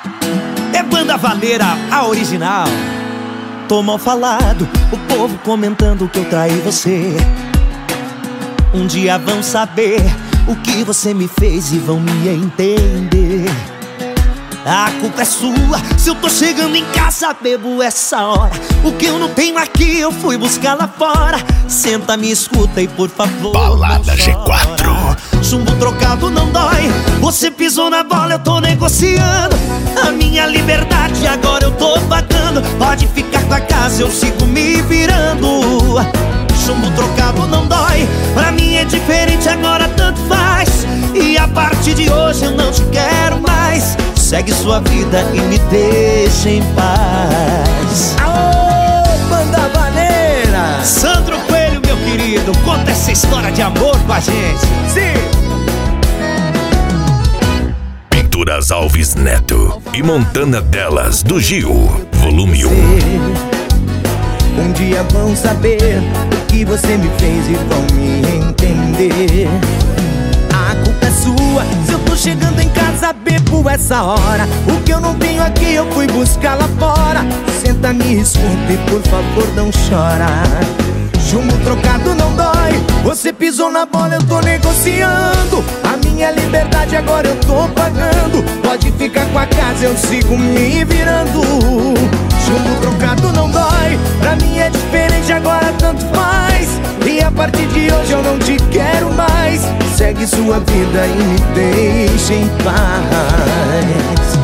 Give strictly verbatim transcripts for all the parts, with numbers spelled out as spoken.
É Banda Valeira, a original. Tô mal falado, o povo comentando que eu traí você. Um dia vão saber o que você me fez e vão me entender. A culpa é sua, se eu tô chegando em casa bebo essa hora. O que eu não tenho aqui eu fui buscar lá fora. Senta, me escuta e por favor Balada G quatro. Chumbo trocado não dói. Você pisou na bola, eu tô negociando a minha liberdade, agora eu tô pagando. Pode ficar com a casa, eu sigo me virando. Chumbo trocado não dói. Pra mim é diferente, agora tanto faz. E a partir de hoje eu não te quero mais. Segue sua vida e me deixa em paz. Aô, Banda Valeira! Sandro Coelho, meu querido, conta essa história de amor com a gente. Sim! Pinturas Alves Neto e Montana Delas do Gil, volume um. Um dia vão saber o que você me fez e vão me entender. A culpa é sua, se eu tô chegando em casa bebo essa hora. O que eu não tenho aqui eu fui buscar lá fora. Senta, me escuta e por favor não chora. Chumbo trocado não dói. Você pisou na bola, eu tô negociando a minha liberdade, agora eu tô pagando. Pode ficar com a casa, eu sigo me virando. Chumbo trocado não dói. Pra mim é diferente, agora tanto faz. E a partir de hoje eu não te quero mais. Segue sua vida e me deixa em paz.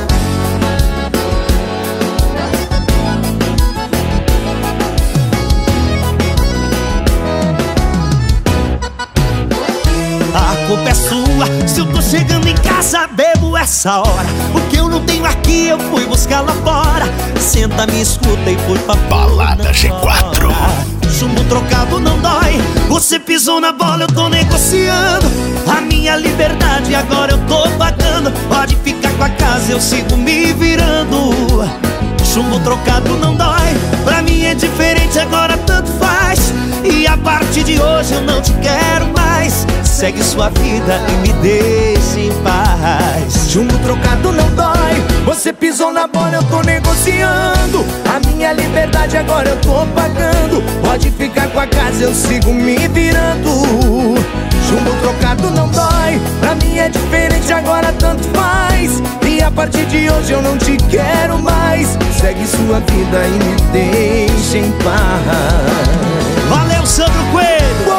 A culpa é sua, se eu tô chegando em casa bebo essa hora. O que eu não tenho aqui eu fui buscar lá fora. Senta, me escuta e por favor Balada G quatro. Chumbo trocado não dói. Você pisou na bola, eu tô negociando a minha liberdade, agora eu tô pagando. Pode ficar com a casa, eu sigo me virando. Chumbo trocado não dói. Pra mim é diferente, agora tanto faz. E a partir de hoje eu não te quero mais. Segue sua vida e me deixa em paz. Chumbo trocado não dói. Você pisou na bola, eu tô negociando a minha liberdade, agora eu tô pagando. Pode ficar com a casa, eu sigo me virando. Chumbo trocado não dói. Pra mim é diferente, agora tanto faz. E a partir de hoje eu não te quero mais. Segue sua vida e me deixa em paz. Valeu, Sandro Coelho!